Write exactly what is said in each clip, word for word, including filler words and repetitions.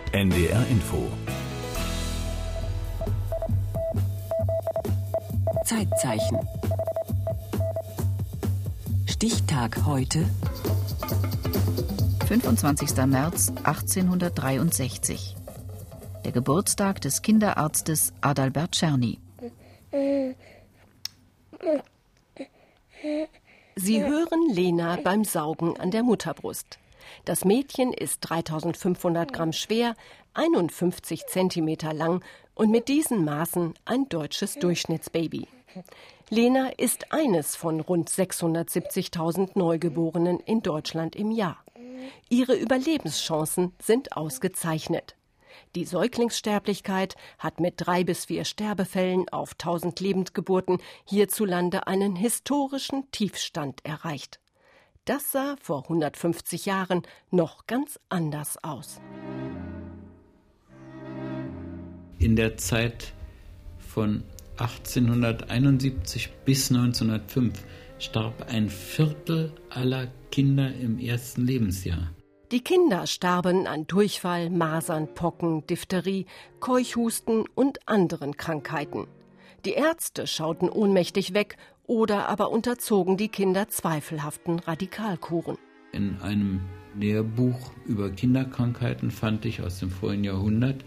N D R Info. Zeitzeichen. Stichtag heute. fünfundzwanzigster März achtzehnhundertdreiundsechzig. Der Geburtstag des Kinderarztes Adalbert Czerny. Sie hören Lena beim Saugen an der Mutterbrust. Das Mädchen ist dreitausendfünfhundert Gramm schwer, einundfünfzig Zentimeter lang und mit diesen Maßen ein deutsches Durchschnittsbaby. Lena ist eines von rund sechshundertsiebzigtausend Neugeborenen in Deutschland im Jahr. Ihre Überlebenschancen sind ausgezeichnet. Die Säuglingssterblichkeit hat mit drei bis vier Sterbefällen auf tausend Lebendgeburten hierzulande einen historischen Tiefstand erreicht. Das sah vor hundertfünfzig Jahren noch ganz anders aus. In der Zeit von achtzehnhunderteinundsiebzig bis neunzehnhundertfünf starb ein Viertel aller Kinder im ersten Lebensjahr. Die Kinder starben an Durchfall, Masern, Pocken, Diphtherie, Keuchhusten und anderen Krankheiten. Die Ärzte schauten ohnmächtig weg oder aber unterzogen die Kinder zweifelhaften Radikalkuren. In einem Lehrbuch über Kinderkrankheiten fand ich aus dem vorigen Jahrhundert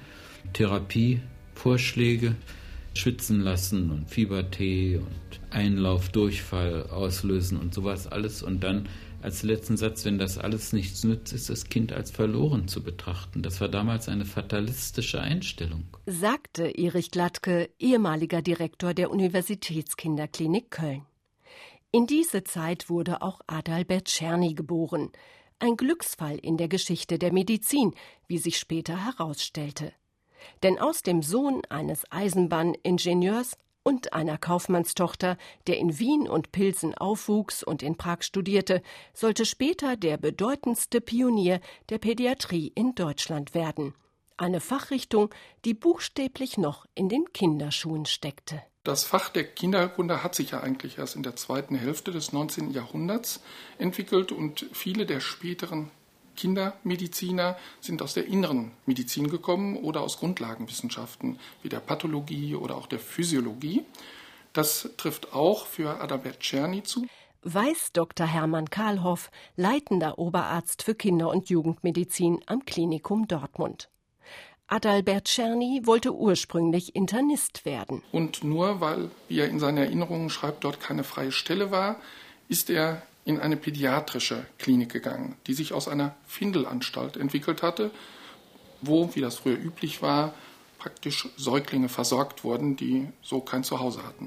Therapievorschläge, schwitzen lassen und Fiebertee und Einlauf, Durchfall auslösen und sowas alles. Und dann als letzten Satz, wenn das alles nichts nützt, ist das Kind als verloren zu betrachten. Das war damals eine fatalistische Einstellung, sagte Erich Glattke, ehemaliger Direktor der Universitätskinderklinik Köln. In diese Zeit wurde auch Adalbert Czerny geboren. Ein Glücksfall in der Geschichte der Medizin, wie sich später herausstellte. Denn aus dem Sohn eines Eisenbahningenieurs und einer Kaufmannstochter, der in Wien und Pilsen aufwuchs und in Prag studierte, sollte später der bedeutendste Pionier der Pädiatrie in Deutschland werden. Eine Fachrichtung, die buchstäblich noch in den Kinderschuhen steckte. Das Fach der Kinderheilkunde hat sich ja eigentlich erst in der zweiten Hälfte des neunzehnten Jahrhunderts entwickelt und viele der späteren Kindermediziner sind aus der inneren Medizin gekommen oder aus Grundlagenwissenschaften wie der Pathologie oder auch der Physiologie. Das trifft auch für Adalbert Czerny zu. Weiß Doktor Hermann Kahlhoff, leitender Oberarzt für Kinder- und Jugendmedizin am Klinikum Dortmund. Adalbert Czerny wollte ursprünglich Internist werden. Und nur weil, wie er in seinen Erinnerungen schreibt, dort keine freie Stelle war, ist er in eine pädiatrische Klinik gegangen, die sich aus einer Findelanstalt entwickelt hatte, wo, wie das früher üblich war, praktisch Säuglinge versorgt wurden, die so kein Zuhause hatten.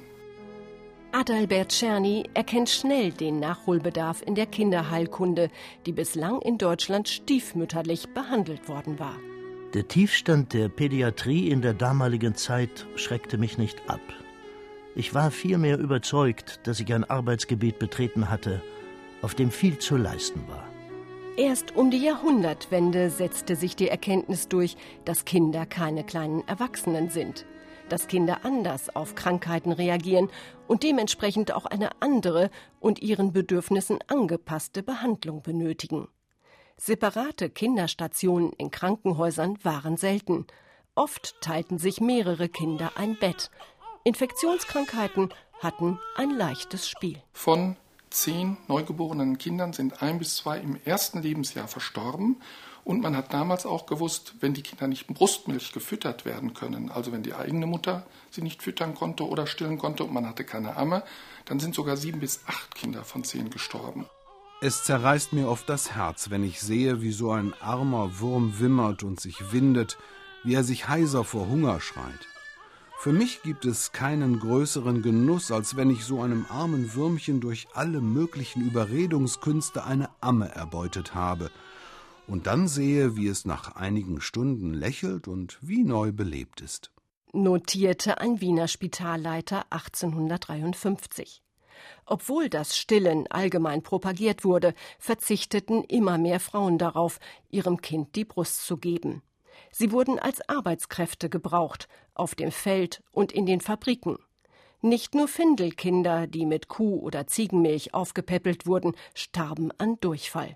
Adalbert Czerny erkennt schnell den Nachholbedarf in der Kinderheilkunde, die bislang in Deutschland stiefmütterlich behandelt worden war. Der Tiefstand der Pädiatrie in der damaligen Zeit schreckte mich nicht ab. Ich war vielmehr überzeugt, dass ich ein Arbeitsgebiet betreten hatte, auf dem viel zu leisten war. Erst um die Jahrhundertwende setzte sich die Erkenntnis durch, dass Kinder keine kleinen Erwachsenen sind, dass Kinder anders auf Krankheiten reagieren und dementsprechend auch eine andere und ihren Bedürfnissen angepasste Behandlung benötigen. Separate Kinderstationen in Krankenhäusern waren selten. Oft teilten sich mehrere Kinder ein Bett. Infektionskrankheiten hatten ein leichtes Spiel. Von zehn neugeborenen Kindern sind ein bis zwei im ersten Lebensjahr verstorben. Und man hat damals auch gewusst, wenn die Kinder nicht mit Brustmilch gefüttert werden können, also wenn die eigene Mutter sie nicht füttern konnte oder stillen konnte und man hatte keine Amme, dann sind sogar sieben bis acht Kinder von zehn gestorben. Es zerreißt mir oft das Herz, wenn ich sehe, wie so ein armer Wurm wimmert und sich windet, wie er sich heiser vor Hunger schreit. Für mich gibt es keinen größeren Genuss, als wenn ich so einem armen Würmchen durch alle möglichen Überredungskünste eine Amme erbeutet habe und dann sehe, wie es nach einigen Stunden lächelt und wie neu belebt ist. Notierte ein Wiener Spitalleiter achtzehnhundertdreiundfünfzig. Obwohl das Stillen allgemein propagiert wurde, verzichteten immer mehr Frauen darauf, ihrem Kind die Brust zu geben. Sie wurden als Arbeitskräfte gebraucht, auf dem Feld und in den Fabriken. Nicht nur Findelkinder, die mit Kuh- oder Ziegenmilch aufgepäppelt wurden, starben an Durchfall.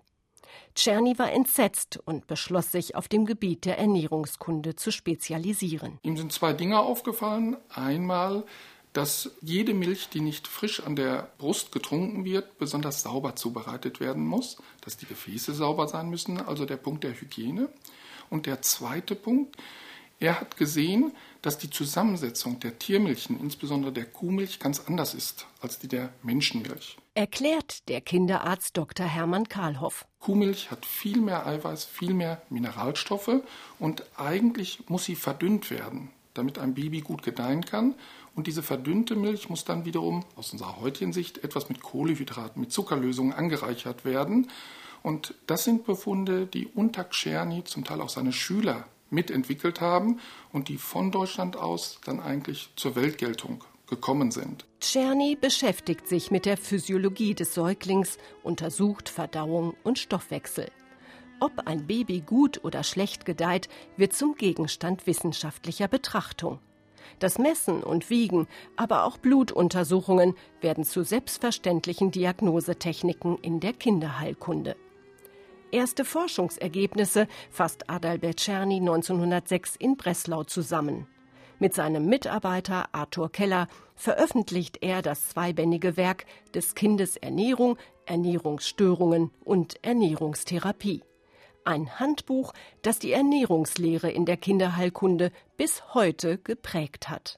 Czerny war entsetzt und beschloss sich, auf dem Gebiet der Ernährungskunde zu spezialisieren. Ihm sind zwei Dinge aufgefallen. Einmal, dass jede Milch, die nicht frisch an der Brust getrunken wird, besonders sauber zubereitet werden muss, dass die Gefäße sauber sein müssen, also der Punkt der Hygiene. Und der zweite Punkt, er hat gesehen, dass die Zusammensetzung der Tiermilchen, insbesondere der Kuhmilch, ganz anders ist als die der Menschenmilch. Erklärt der Kinderarzt Doktor Hermann Karlhoff. Kuhmilch hat viel mehr Eiweiß, viel mehr Mineralstoffe und eigentlich muss sie verdünnt werden, damit ein Baby gut gedeihen kann. Und diese verdünnte Milch muss dann wiederum aus unserer heutigen Sicht etwas mit Kohlenhydraten, mit Zuckerlösungen angereichert werden. Und das sind Befunde, die unter Czerny zum Teil auch seine Schüler mitentwickelt haben und die von Deutschland aus dann eigentlich zur Weltgeltung gekommen sind. Czerny beschäftigt sich mit der Physiologie des Säuglings, untersucht Verdauung und Stoffwechsel. Ob ein Baby gut oder schlecht gedeiht, wird zum Gegenstand wissenschaftlicher Betrachtung. Das Messen und Wiegen, aber auch Blutuntersuchungen werden zu selbstverständlichen Diagnosetechniken in der Kinderheilkunde. Erste Forschungsergebnisse fasst Adalbert Czerny neunzehnhundertsechs in Breslau zusammen. Mit seinem Mitarbeiter Arthur Keller veröffentlicht er das zweibändige Werk des Kindes Ernährung, Ernährungsstörungen und Ernährungstherapie. Ein Handbuch, das die Ernährungslehre in der Kinderheilkunde bis heute geprägt hat.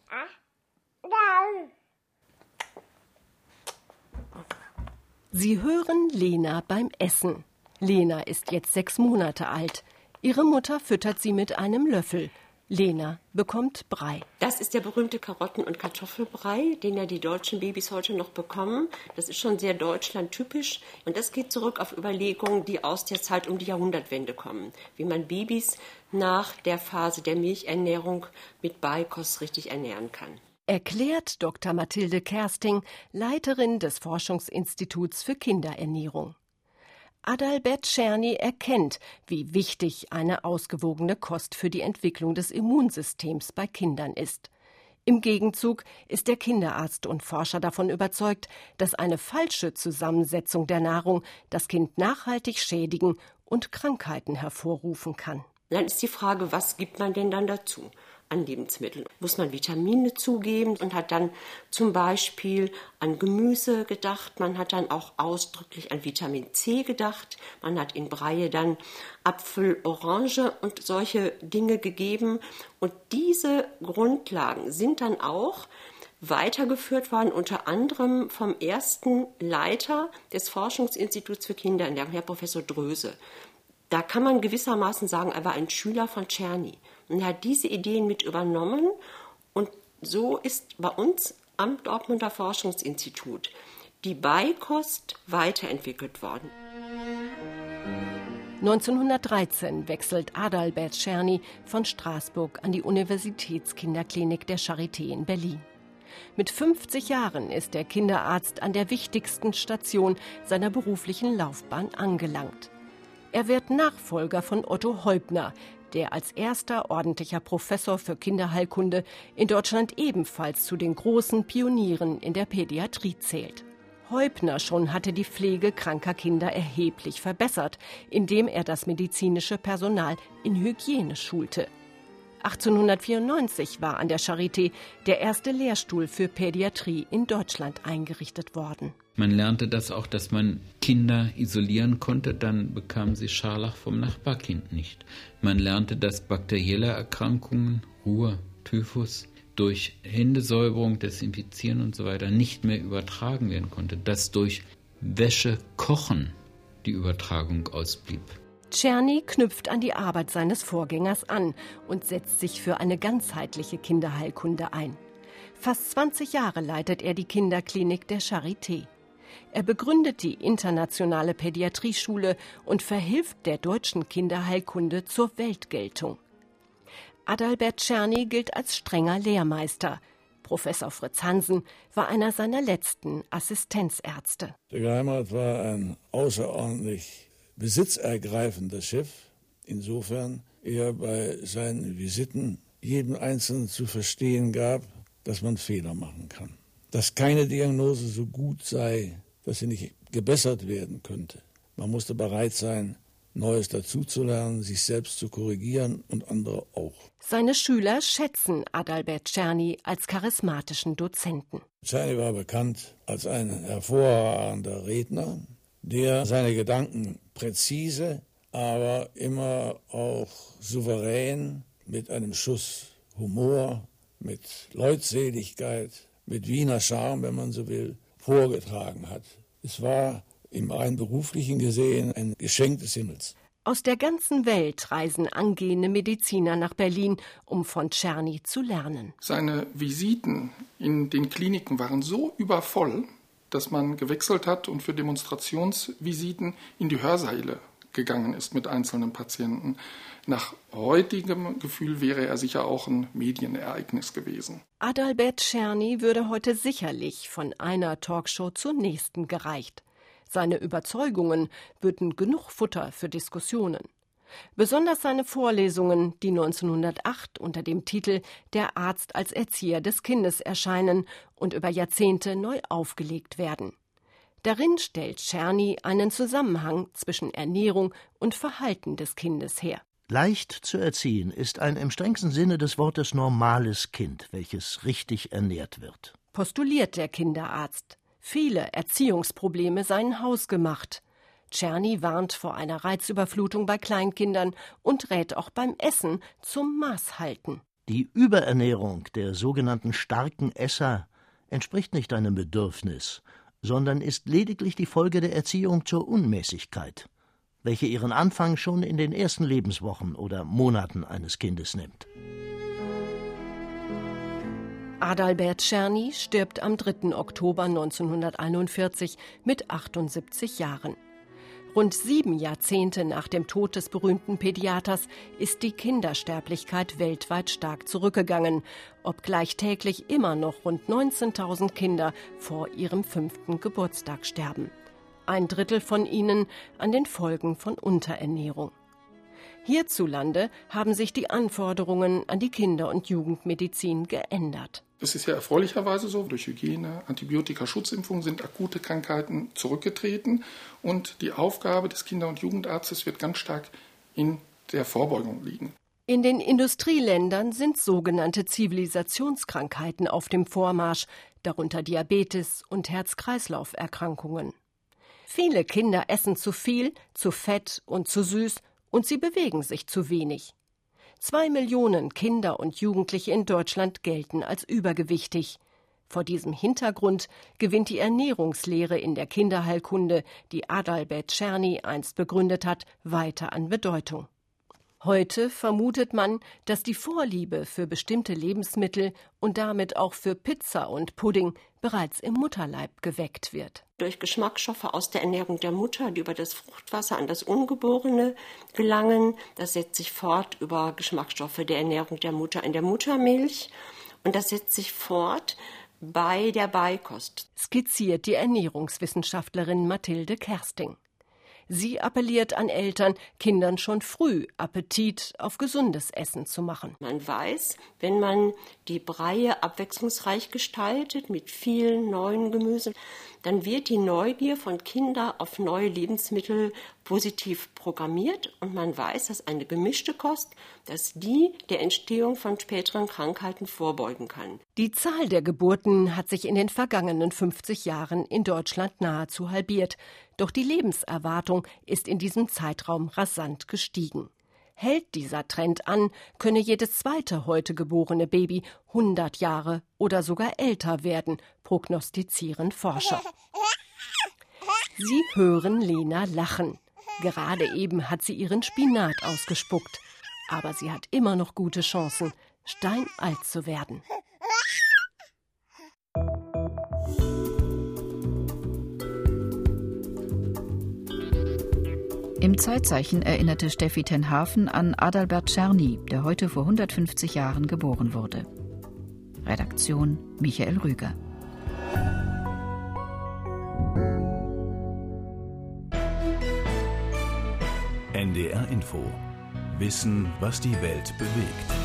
Sie hören Lena beim Essen. Lena ist jetzt sechs Monate alt. Ihre Mutter füttert sie mit einem Löffel. Lena bekommt Brei. Das ist der berühmte Karotten- und Kartoffelbrei, den ja die deutschen Babys heute noch bekommen. Das ist schon sehr deutschlandtypisch. Und das geht zurück auf Überlegungen, die aus der Zeit um die Jahrhundertwende kommen. Wie man Babys nach der Phase der Milchernährung mit Beikost richtig ernähren kann. Erklärt Doktor Mathilde Kersting, Leiterin des Forschungsinstituts für Kinderernährung. Adalbert Czerny erkennt, wie wichtig eine ausgewogene Kost für die Entwicklung des Immunsystems bei Kindern ist. Im Gegenzug ist der Kinderarzt und Forscher davon überzeugt, dass eine falsche Zusammensetzung der Nahrung das Kind nachhaltig schädigen und Krankheiten hervorrufen kann. Dann ist die Frage, was gibt man denn dann dazu an Lebensmitteln? Muss man Vitamine zugeben und hat dann zum Beispiel an Gemüse gedacht. Man hat dann auch ausdrücklich an Vitamin C gedacht. Man hat in Breie dann Apfel, Orange und solche Dinge gegeben. Und diese Grundlagen sind dann auch weitergeführt worden, unter anderem vom ersten Leiter des Forschungsinstituts für Kinderernährung, Herr Professor Dröse. Da kann man gewissermaßen sagen, er war ein Schüler von Czerny. Und er hat diese Ideen mit übernommen. Und so ist bei uns am Dortmunder Forschungsinstitut die Beikost weiterentwickelt worden. neunzehnhundertdreizehn wechselt Adalbert Czerny von Straßburg an die Universitätskinderklinik der Charité in Berlin. Mit fünfzig Jahren ist der Kinderarzt an der wichtigsten Station seiner beruflichen Laufbahn angelangt. Er wird Nachfolger von Otto Heubner, der als erster ordentlicher Professor für Kinderheilkunde in Deutschland ebenfalls zu den großen Pionieren in der Pädiatrie zählt. Heubner schon hatte die Pflege kranker Kinder erheblich verbessert, indem er das medizinische Personal in Hygiene schulte. achtzehnhundertvierundneunzig war an der Charité der erste Lehrstuhl für Pädiatrie in Deutschland eingerichtet worden. Man lernte das auch, dass man Kinder isolieren konnte, dann bekamen sie Scharlach vom Nachbarkind nicht. Man lernte, dass bakterielle Erkrankungen, Ruhr, Typhus, durch Händesäuberung, Desinfizieren und so weiter nicht mehr übertragen werden konnte, dass durch Wäsche, Kochen die Übertragung ausblieb. Czerny knüpft an die Arbeit seines Vorgängers an und setzt sich für eine ganzheitliche Kinderheilkunde ein. Fast zwanzig Jahre leitet er die Kinderklinik der Charité. Er begründet die internationale Pädiatrieschule und verhilft der deutschen Kinderheilkunde zur Weltgeltung. Adalbert Czerny gilt als strenger Lehrmeister. Professor Fritz Hansen war einer seiner letzten Assistenzärzte. Der Geheimrat war ein außerordentlich besitzergreifendes Schiff. Insofern er bei seinen Visiten jedem Einzelnen zu verstehen gab, dass man Fehler machen kann. Dass keine Diagnose so gut sei, dass sie nicht gebessert werden könnte. Man musste bereit sein, Neues dazuzulernen, sich selbst zu korrigieren und andere auch. Seine Schüler schätzen Adalbert Czerny als charismatischen Dozenten. Czerny war bekannt als ein hervorragender Redner, der seine Gedanken präzise, aber immer auch souverän, mit einem Schuss Humor, mit Leutseligkeit, mit Wiener Charme, wenn man so will, vorgetragen hat. Es war im rein beruflichen gesehen ein Geschenk des Himmels. Aus der ganzen Welt reisen angehende Mediziner nach Berlin, um von Czerny zu lernen. Seine Visiten in den Kliniken waren so übervoll, dass man gewechselt hat und für Demonstrationsvisiten in die Hörsäle gegangen ist mit einzelnen Patienten. Nach heutigem Gefühl wäre er sicher auch ein Medienereignis gewesen. Adalbert Czerny würde heute sicherlich von einer Talkshow zur nächsten gereicht. Seine Überzeugungen würden genug Futter für Diskussionen. Besonders seine Vorlesungen, die neunzehnhundertacht unter dem Titel »Der Arzt als Erzieher des Kindes« erscheinen und über Jahrzehnte neu aufgelegt werden. Darin stellt Czerny einen Zusammenhang zwischen Ernährung und Verhalten des Kindes her. Leicht zu erziehen ist ein im strengsten Sinne des Wortes normales Kind, welches richtig ernährt wird. Postuliert der Kinderarzt. Viele Erziehungsprobleme seien hausgemacht. Czerny warnt vor einer Reizüberflutung bei Kleinkindern und rät auch beim Essen zum Maßhalten. Die Überernährung der sogenannten starken Esser entspricht nicht einem Bedürfnis, sondern ist lediglich die Folge der Erziehung zur Unmäßigkeit, welche ihren Anfang schon in den ersten Lebenswochen oder Monaten eines Kindes nimmt. Adalbert Czerny stirbt am dritten Oktober neunzehnhunderteinundvierzig mit achtundsiebzig Jahren. Rund sieben Jahrzehnte nach dem Tod des berühmten Pädiaters ist die Kindersterblichkeit weltweit stark zurückgegangen, obgleich täglich immer noch rund neunzehntausend Kinder vor ihrem fünften Geburtstag sterben. Ein Drittel von ihnen an den Folgen von Unterernährung. Hierzulande haben sich die Anforderungen an die Kinder- und Jugendmedizin geändert. Es ist ja erfreulicherweise so, durch Hygiene, Antibiotika, Schutzimpfungen sind akute Krankheiten zurückgetreten und die Aufgabe des Kinder- und Jugendarztes wird ganz stark in der Vorbeugung liegen. In den Industrieländern sind sogenannte Zivilisationskrankheiten auf dem Vormarsch, darunter Diabetes und Herz-Kreislauf-Erkrankungen. Viele Kinder essen zu viel, zu fett und zu süß und sie bewegen sich zu wenig. Zwei Millionen Kinder und Jugendliche in Deutschland gelten als übergewichtig. Vor diesem Hintergrund gewinnt die Ernährungslehre in der Kinderheilkunde, die Adalbert Czerny einst begründet hat, weiter an Bedeutung. Heute vermutet man, dass die Vorliebe für bestimmte Lebensmittel und damit auch für Pizza und Pudding bereits im Mutterleib geweckt wird. Durch Geschmacksstoffe aus der Ernährung der Mutter, die über das Fruchtwasser an das Ungeborene gelangen, das setzt sich fort über Geschmacksstoffe der Ernährung der Mutter in der Muttermilch und das setzt sich fort bei der Beikost. Skizziert die Ernährungswissenschaftlerin Mathilde Kersting. Sie appelliert an Eltern, Kindern schon früh Appetit auf gesundes Essen zu machen. Man weiß, wenn man die Breie abwechslungsreich gestaltet mit vielen neuen Gemüsen, dann wird die Neugier von Kindern auf neue Lebensmittel positiv programmiert und man weiß, dass eine gemischte Kost, dass die der Entstehung von späteren Krankheiten vorbeugen kann. Die Zahl der Geburten hat sich in den vergangenen fünfzig Jahren in Deutschland nahezu halbiert. Doch die Lebenserwartung ist in diesem Zeitraum rasant gestiegen. Hält dieser Trend an, könne jedes zweite heute geborene Baby hundert Jahre oder sogar älter werden, prognostizieren Forscher. Sie hören Lena lachen. Gerade eben hat sie ihren Spinat ausgespuckt. Aber sie hat immer noch gute Chancen, steinalt zu werden. Im Zeitzeichen erinnerte Steffi ten Hafen an Adalbert Czerny, der heute vor hundertfünfzig Jahren geboren wurde. Redaktion Michael Rüger. N D R Info. Wissen, was die Welt bewegt.